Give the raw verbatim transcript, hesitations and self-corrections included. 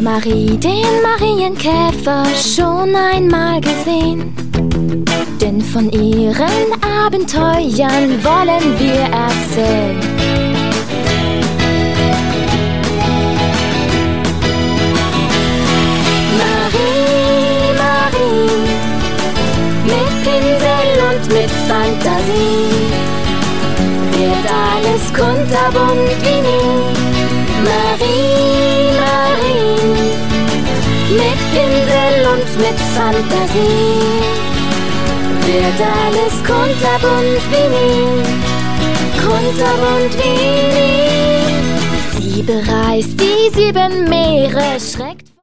Marie den Marienkäfer schon einmal gesehen? Denn von ihren Abenteuern wollen wir erzählen. Marie, Marie, mit Pinsel und mit Fantasie wird alles kunterbunt wie nie. Marie, Marie, mit Pinsel und mit Fantasie wird alles kunterbunt wie nie, kunterbunt wie nie. Sie bereist die sieben Meere, schreckt